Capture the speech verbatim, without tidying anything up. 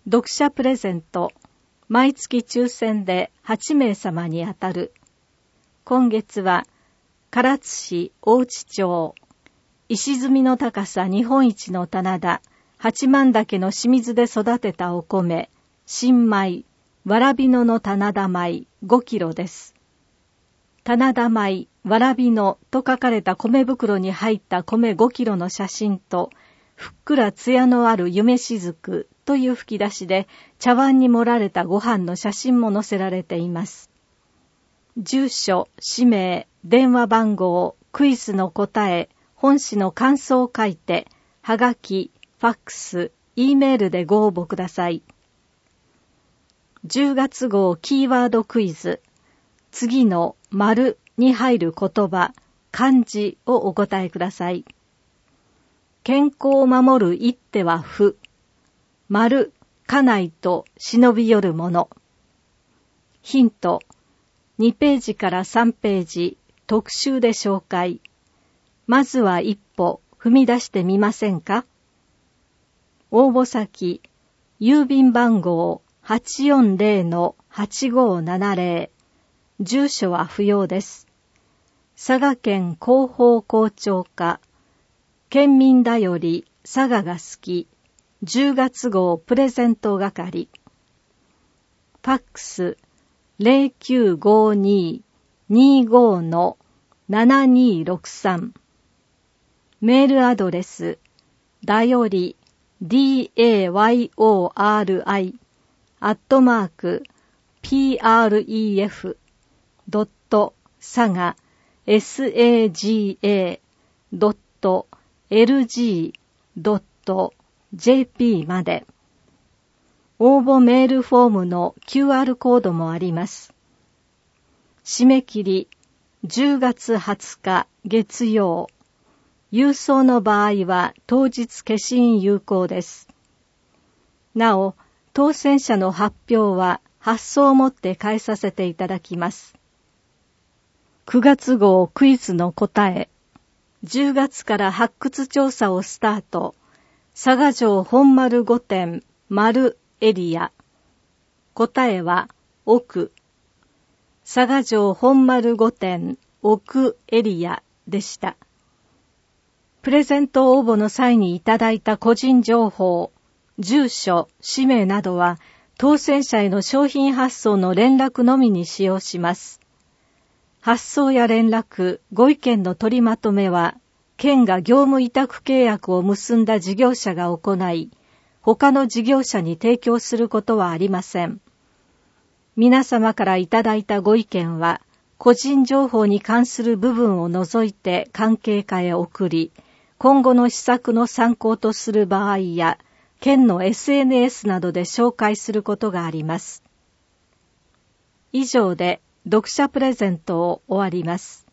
読者プレゼント、毎月抽選ではちめいさまに当たる。今月は、唐津市大内町、石積みの高さ日本一の棚田、八幡岳の清水で育てたお米、新米、わらびのの棚田米ごキロです。棚田米、わらびのと書かれた米袋に入った米ごキロの写真と、ふっくら艶のある夢しずくという吹き出しで茶碗に盛られたご飯の写真も載せられています。住所、氏名、電話番号、クイズの答え、本誌の感想を書いて、はがき、ファックス、Eメールでご応募ください。じゅうがつ号キーワードクイズ。次の丸に入る言葉、漢字をお答えください。健康を守る一手は不。丸、家内と忍び寄るもの。ヒント。にページからさんページ、特集で紹介。まずは一歩踏み出してみませんか？応募先、郵便番号 はちよんぜろのはちごななぜろ。住所は不要です。佐賀県広報校長課、県民だより佐賀が好き、じゅうがつ号プレゼント係。ファックス ゼロきゅうごに にご のななにろくさん。メールアドレス、だより ディーエーワイオーアールアイ アットマーク ピーアールイーエフ ドット佐賀 エスエージーエー ドットエルジー ドットジェーピー まで。応募メールフォームの キューアール コードもあります。締め切りじゅうがつはつか月曜。郵送の場合は当日消印有効です。なお、当選者の発表は発送をもって返させていただきます。くがつ号クイズの答え。じゅうがつから発掘調査をスタート。佐賀城本丸御殿丸エリア。答えは奥。佐賀城本丸御殿奥エリアでした。プレゼント応募の際にいただいた個人情報、住所、氏名などは当選者への商品発送の連絡のみに使用します。発送や連絡、ご意見の取りまとめは、県が業務委託契約を結んだ事業者が行い、他の事業者に提供することはありません。皆様からいただいたご意見は、個人情報に関する部分を除いて関係課へ送り、今後の施策の参考とする場合や、県の エスエヌエス などで紹介することがあります。以上で読者プレゼントを終わります。